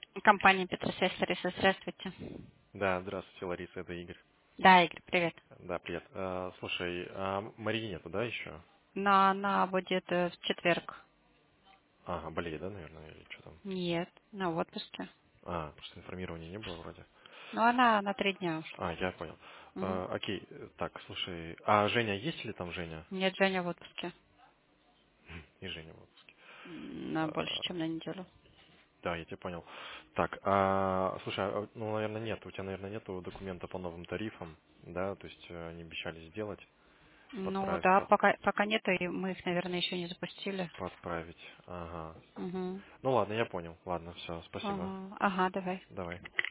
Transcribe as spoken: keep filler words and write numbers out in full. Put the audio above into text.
Компания Петросвязь Лариса, здравствуйте. Да, здравствуйте, Лариса, это Игорь. Да, Игорь, привет. Да, привет. А, слушай, а Марии нету, да, еще? Но она будет э, в четверг. Ага, болеет, да, наверное, или что там? Нет, на отпуске. А, потому что информирования не было вроде. Но она на три дня ушла. А, я понял. Мгм. А, окей, э, так, слушай, а Женя, есть ли там Женя? Нет, Женя в отпуске. И Женя в отпуске. М, На больше, А, чем на неделю. да, я тебя понял. Так, а, слушай, а, ну, наверное, нет, у тебя, наверное, нету документа по новым тарифам, да, то есть э, они обещали сделать, Ну подправить, да, под- пока, пока нет, и мы их, наверное, еще не запустили. подправить. Ага. Угу. Ну ладно, я понял. Ладно, все, спасибо. Ага, ага, давай. Давай.